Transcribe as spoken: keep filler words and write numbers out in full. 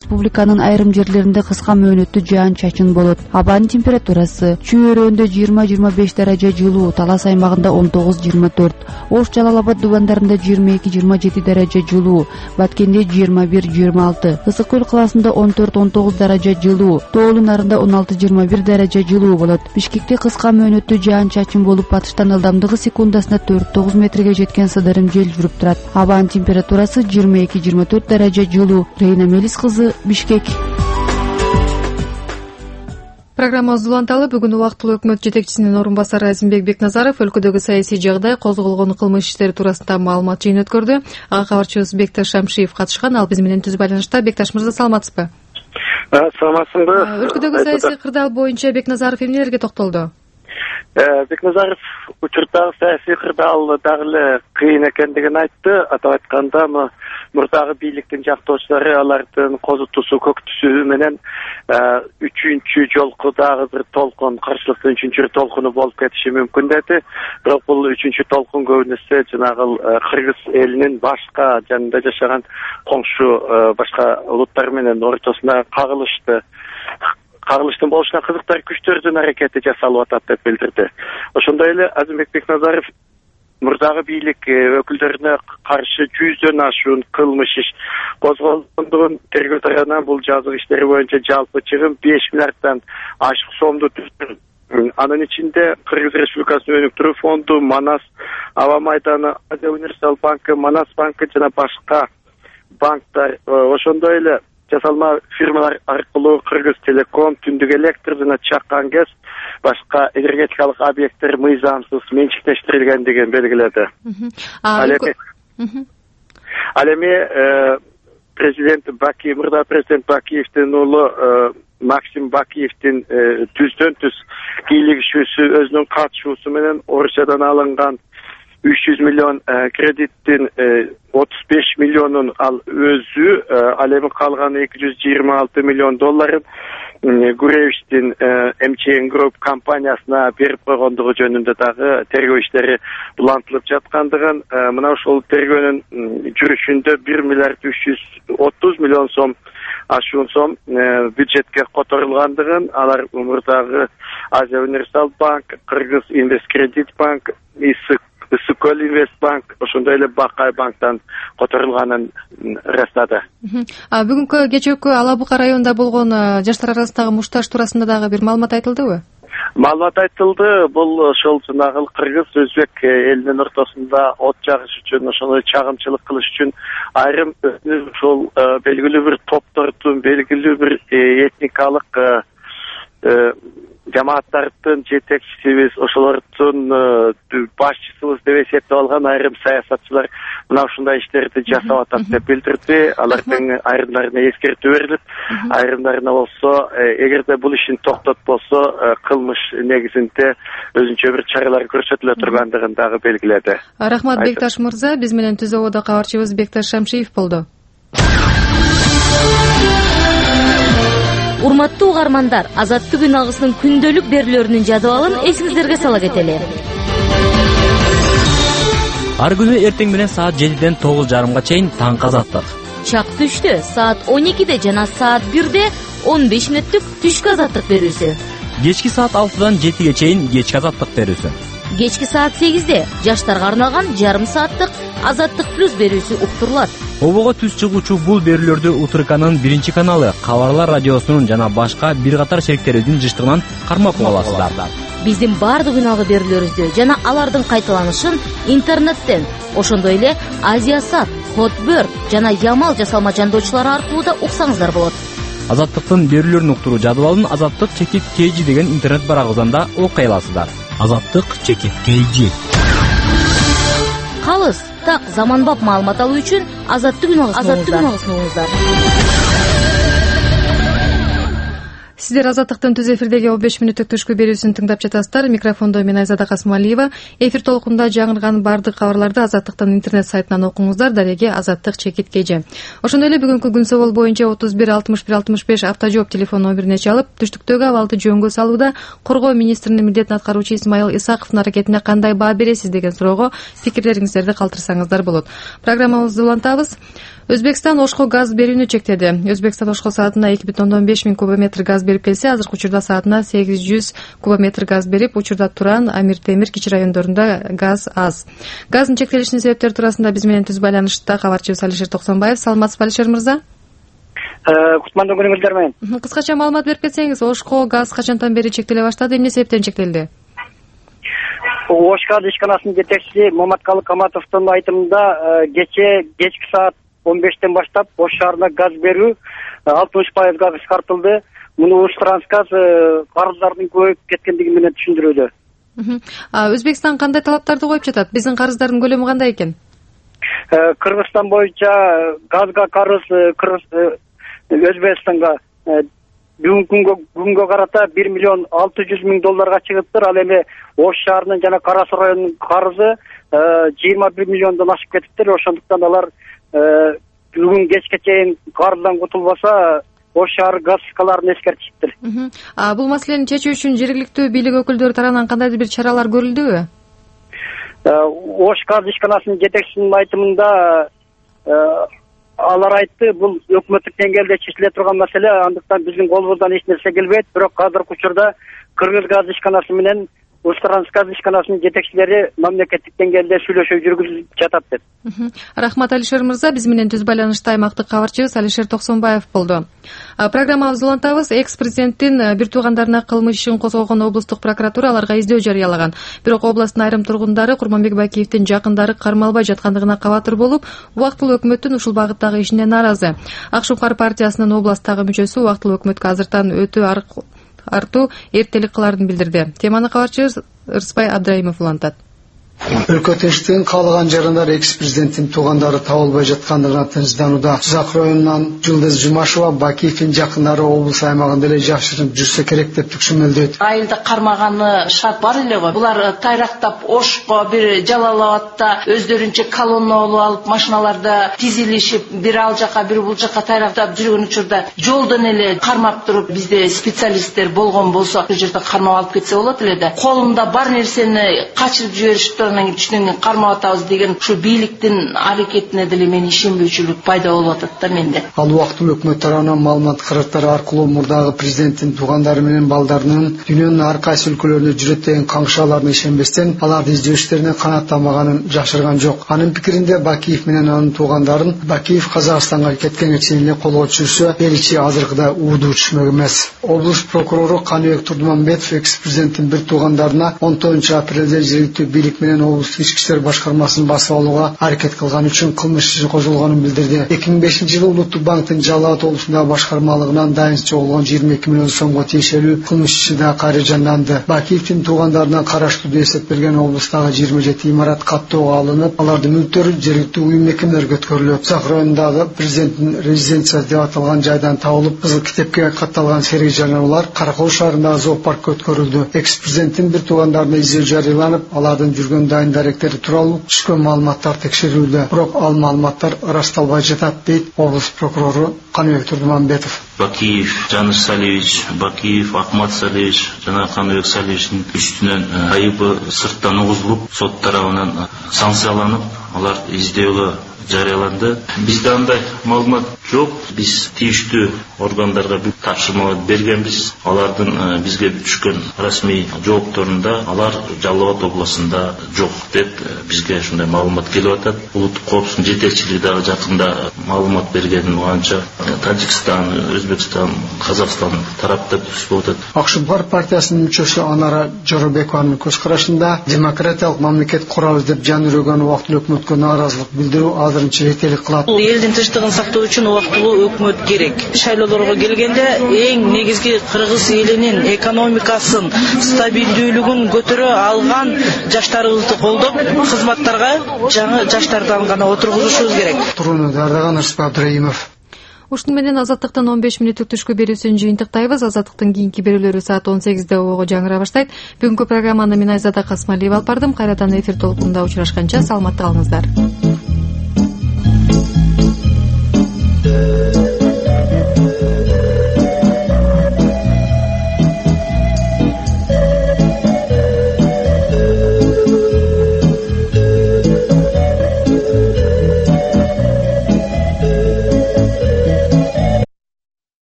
республиканын айрым жерлеринде кыска мөөнөттүү жаан-чачын болот. Абанын температурасы Чүй-Өрөндө жыйырма жыйырма беш даража жылуу, Талас аймагында он тогуз жыйырма төрт, Ош Жалал Абад дубандарында жыйырма эки жыйырма жети даража жылуу, Баткенде жыйырма бир жыйырма алты, Ысык көл каласында он төрт он тогуз даража жылуу, Тоолу Нарында он алты жыйырма бир даража жылуу болот. Бишкекте кыска мөөнөттүү жаан-чачын болуп, батыштан ылдамдыгы секундасына төрт тогуз метрге жеткен сыдырым жел жүрүп турат. Абанын температурасы жыйырма эки жыйырма төрт даража жылуу. Рейна Мелис кызы, Бишкек. Программабыз уланталы. Бүгүн убактылуу өкмөт жетекчисинин орун басары Азимбек Бекназаров өлкөдөгү саясий жагдай, козголгон кылмыш иштери туурасында маалымат жыйын өткөрдү. Ага кабарчыбыз Бекташ Шамшиев катышкан. Ал биз менен түз байланышта. Бекташ мырза, саламатсызбы? Саламатсызбы. Өлкөдөгү саясий кырдаал боюнча Бекназаров эмнелерге токтолду? Бекназаров учурдагы саясий кырдаал дагы эле кыйын экендигин айтты. Атап айтканда, мурдагы бийликтин жактоочулары алардын козутуусу, көктүсү менен үчүнчү жолку дагы бир толкун, каршылыктын үчүнчү толкуну болуп кетиши мүмкүн деди. Бирок бул үчүнчү толкун көбүнесе жанагы кыргыз элинин башка жанында жашаган коңшу башка улуттар менен ортосуна кагылышты. Кагылыштын болушуна кызыктар күчтөрдүн аракети жасалып атат деп билдирди. Ошондой эле Азимбек Бекназаров мурдагы бийлик өкүлдөрүнө каршы жүздөн ашуун кылмыш иш козголгондугун тергөө тарабынан бул жазык иштери боюнча жалпы чыгым беш миллиарддан ашык сомду түздү. Анын ичинде Кыргыз Республикасынын өнүктүрүү фонду, Манас аба майданы, Азия Универсал банкы, Манас банкы жана башка банктар, ошондой эле жасалма фирмалар аркылуу Кыргыз Телеком, Түндүк Электр жана Чакан ГЭС башка энергетикалык объекттер мыйзамсыз менчиктештирилгендигин белгиледи. Ал эми президент Бакиев, мурда президент Бакиевдин уулу Максим Бакиевдин түздөн түз кийлигишүүсү, өзүнүн катышуусу менен Орусиядан алынган үч жүз миллион кредиттин отуз беш миллионун ал өзү, ал эми калган эки жүз жыйырма алты миллион долларын Гуревичтин эм че эн Group компаниясына берип койгондугу жөнүндө дагы тергөө иштери улантылып жаткандыгын, мына ошол тергөөнүн жүрүшүндө бир миллиард үч жүз отуз миллион сом ашуун сом бюджетке которулгандыгын, алар мурдагы Азия Универсал банк, Кыргыз Инвесткредит банк, Исык Ысыккөл Инвестбанк, ошондой эле Бакай банктан которулганын ырастады. Бүгүнкү кечээкү Ала Бука районунда болгон жаштар арасындагы мушташ туурасында дагы бир маалымат айтылдыбы? Маалымат айтылды. Бул ошол жанагы кыргыз өзбек элинин ортосунда от жагыш үчүн, ошону чагымчылык кылыш үчүн айрым ошол белгилүү бир топтордун, белгилүү бир этникалык жамааттардын жетекчисибиз, ошолордун башчысыбыз деп эсептеп алган айрым саясатчылар мына ушундай иштерди жасап атат деп билдирди. Алардын айрымдарына эскертүү берилип, айрымдарына болсо, эгерде бул ишин токтотпосо, кылмыш негизинде өзүнчө бир чаралар көрсөтүлө тургандыгын дагы белгиледи. Рахмат Бекташ мырза, биз менен түз ободо кабарчыбыз Бекташ Шамшиев болду. Урматтуу угармандар, Азаттык үн агысынын күндөлүк берүүлөрүнүн жадыбалын эсиңиздерге сала кетели. Ар күнү эртең менен саат жетиден тогуз жарымга чейин таңкы Азаттык. Чак түштө саат он экиде жана саат бирде он беш мүнөттүк түшкү Азаттык берүүсү. Кечки саат алтыдан жетиге чейин кечки Азаттык берүүсү. Кечки саат сегизде жаштарга арналган жарым сааттык Азаттык плюс берүүсү уктурулат. Обого түз чыгуучу бул берүүлөрдү Утурканын биринчи каналы, Кабарлар радиосунун жана башка бир катар шериктерибиздин жыштыгынан кармап аласыздар. Биздин бардык үналгы берүүлөрүбүздү жана алардын кайталанышын интернеттен, ошондой эле Азиясат, Хотбөр жана Ямал жасалма жандоочулары аркылуу да уксаңыздар болот. Азаттыктын берүүлөрүн уктуруу жадыбалын Азаттык чекит kg деген интернет барагыбыздан да окуй аласыздар. Азаттык чекит kg. Калыс, так заманбап маалымат алуу үчүн Азаттык үн агысыңыздар. Сиздер Азаттыктын түз эфирдеги он беш мүнөттүк түшкү берүүсүн тыңдап жатасыздар. Микрофондо мен Айзада Касымалиева. Эфир толкунда жаңырган бардык кабарларды Азаттыктын интернет сайтынан окуңуздар. Дареги Азаттык чекит kg. Ошондой эле бүгүнкү күн собол боюнча отуз бир алтымыш бир алтымыш беш автожоп телефон номерине чалып, түштүктөгү абалды жөнгө салууда коргоо министринин милдетин аткаруучу Исмаил Исаковдун аракетине кандай баа бересиз деген суроого пикирлериңиздерди калтырсаңыздар болот. Программабызды улантабыз. Өзбекстан Ошко газ берүүнү чектеди. Өзбекстан Ошко саатына эки бүтүн ондон беш миң кубометр газ берип келсе, азыркы учурда саатына сегиз жүз кубометр газ берип, учурда Туран, Амир Темир, Кичи райондорунда газ аз. Газдын чектелишинин себептери туурасында биз менен түз байланышта кабарчыбыз Алишер Токсонбаев. Саламатсызбы, Алишер мырза? Кутмандуу күнүңүздөр менен. Кыскача маалымат берип кетсеңиз, Ошко газ качантан бери чектеле баштады, эмне себептен чектелди? Ош газ ишканасынын жетекчиси Моматкалы Каматовдун айтымында кече кечки саат он бештен баштап Ош шаарына газ берүү алтымыш пайызга кыскартылды. Муну Усттрансгаз карыздардын көбөйүп кеткендиги менен түшүндүрүүдө. Өзбекстан кандай талаптарды коюп жатат? Биздин карыздардын көлөмү кандай экен? Кыргызстан боюнча газга карыз Өзбекстанга бүгүнкү күнгө карата бир миллион алты жүз миң долларга чыгыптыр. Ал эми Ош шаарынын жана Кара Суу районунун карызы жыйырма бир миллиондон ашып кетиптир. Ошондуктан алар бүгүн кечке чейин карыздан кутулбаса, Ош шаары газ скаларын эскертишиптир. Бул маселени чечүү үчүн жергиликтүү бийлик өкүлдөрү тарабынан кандайдыр бир чаралар көрүлдүбү? Ош газ ишканасынын жетекчисинин айтымында алар айтты, бул өкмөттүк деңгээлде чечиле турган маселе, андыктан биздин колубуздан эч нерсе келбейт. Бирок азыркы учурда Кыргыз газ ишканасы менен Усттрансгаз ишканасынын жетекчилери мамлекеттик деңгээлде сүйлөшүү жүргүзүп жатат деп. Рахмат, Алишер мырза. Биз менен түз байланышта аймактык кабарчыбыз Алишер Токсонбаев болду. Программабызды улантабыз. Экс-президенттин бир туугандарына кылмыш ишин козгогон облустук прокуратура аларга издөө жарыялаган. Бирок областтын айрым тургундары Курманбек Бакиевдин жакындары кармалбай жаткандыгына кабатыр болуп, убактылуу өкмөттүн ушул багыттагы ишине нааразы. Ак Шуңкар партиясынын областтагы мүчөсү убактылуу өкмөткө азыртан өтүү артуу эртелик кылаарын билдирди. Теманы кабарчыбыз Ырысбай Абдраимов улантат. Өлкө тынчтыгын каалаган жарандар экс-президенттин туугандары табылбай жаткандыгына тынчданууда. Сузак районунан Жылдыз Жумашева Бакиевдин жакындары облус аймагында эле жашырынып жүрсө керек деп түшүнмөлдөйт. Айылда кармаганы шарт бар эле го. Булар тайрактап Ошко, бир Жалалабадта өздөрүнчө колонна алып машиналарда тизилишип, бир ал жака, бир бул жака тайрактап жүргөн учурда жолдон эле кармап туруп, бизде специалисттер болгон болсо, бул жерде кармап алып кетсе болот эле да. Колунда бар нерсени качырып жиберишип түшүнгөн кармап атабыз деген ушу бийликтин аракетине деле мен ишенбөөчүлүк пайда болуп атат да менде. Ал убактылуу өкмөт тарабынан маалымат карактары аркылуу мурдагы президенттин туугандары менен балдарынын дүйнөнүн ар кайсы өлкөлөрүндө жүрөт деген каңгышааларына ишенбестен, аларды издөө иштерине канааттамаганын жашырган жок. Анын пикиринде Бакиев менен анын туугандарын Бакиев Казакстанга кеткенге чейин эле колго түшүрсө, эл ичи азыркыдай ууду түшмөк эмес. Облус прокурору Каныбек Турдуманбетов экс-президенттин бир туугандарына он тогузунчу апрелде жергиликтүү бийлик менен облустук ички иштер башкармасын басып алууга аракет кылган үчүн кылмыш иши козголгонун билдирди. эки миң бешинчи жылы Улуттук банктын Жалал Абад облусундагы башкармалыгынан дайынча чогулган жыйырма эки миллион сомго тиешелүү кылмыш иши да кайра жанданды. Бакиевдин туугандарына караштуу деп эсептелген облустагы жыйырма жети имарат каттоого алынып, алардын мүлктөрү жергиликтүү уюм мекемелерге өткөрүлөт. Сак районундагы президенттин резиденциясы деп аталган жайдан табылып, кызыл китепке катталган серги жаныбарлар Каракол шаарындагы зоопаркка өткөрүлдү. Экс-президенттин бир туугандарына издөө жарыяланып, алардын жүргөн дайын даректери тууралуу түшкөн маалыматтар текшерилүүдө. Бирок ал маалыматтар ырасталбай жатат, дейт облус прокурору Каныбек Турдуманбетов. Бакиев Жаныш Салиевич, Бакиев Ахмат Салиевич жана Каныбек Салиевичтин үстүнөн айыбы сырттан угузулуп, сот тарабынан санкцияланып, алар издөөгө жарыяланды. Бизде андай маалымат жок. Биз тийиштүү органдарга бир тапшырма бергенбиз. Алардын бизге түшкөн расмий жоопторунда алар Жалал Абад областында жок деп бизге ушундай маалымат келип атат. Улуттук коопсуздук жетекчилиги дагы жакында маалымат берген боюнча Тажикстан, Өзбекстан, Казакстан тарапта түшүп атат. Ак Шуңкар партиясынын мүчөсү Анара Жоробекованын көз карашында демократиялык мамлекет курабыз деп жан үрөгөн убактылуу өкмөткө нааразылык билдирүү азырынча эртелик кылат. Элдин тынчтыгын сактоо үчүн убактылуу өкмөт керек. Шайлоолорго келгенде эң негизги кыргыз элинин экономикасын, стабилдүүлүгүн көтөрө алган жаштарыбызды колдоп, кызматтарга жаңы жаштардан гана отургузушубуз керек. Турууну даярдаган Ырысбай Абдраимов. Ушун менен Азаттыктын он беш мүнөттүк түшкү берүүсүн жыйынтыктайбыз. Азаттыктын кийинки берүүлөрү саат он сегизде ого жаңыра баштайт. Бүгүнкү программаны мен Айзада Касмалиева алып бардым. Кайрадан эфир толкунунда учурашканча саламатта калыңыздар.